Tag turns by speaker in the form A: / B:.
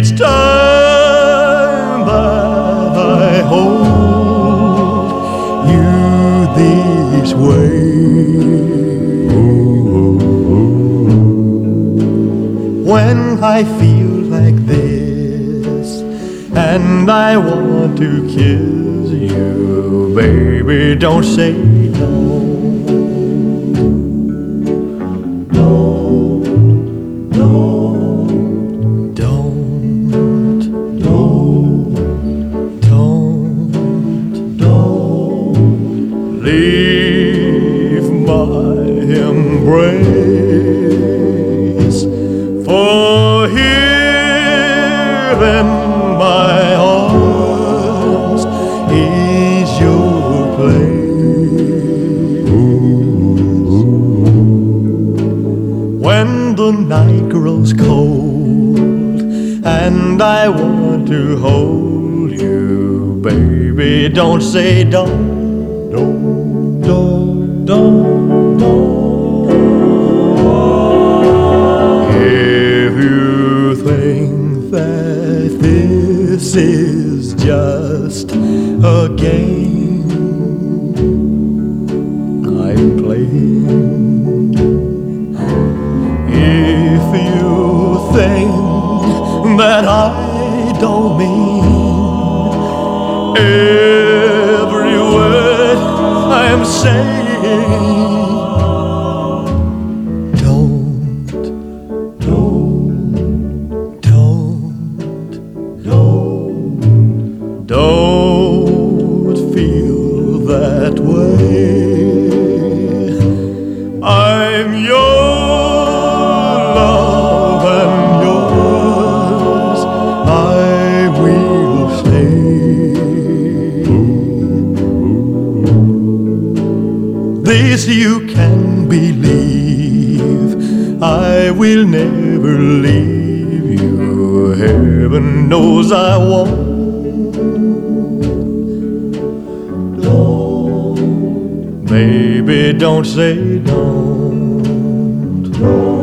A: each time that I hold you this way. When I feel like this and I want to kiss you, baby, don't say no. Leave my embrace, for here in my arms is your place. When the night grows cold and I want to hold you, baby, don't say don't. If you think that this is just a game I'm playing, if you think that I don't mean every word I'm saying, don't feel that way. I'm your love and yours I will stay. This you can believe, I will never leave you. Heaven knows I won't. Baby, don't say don't.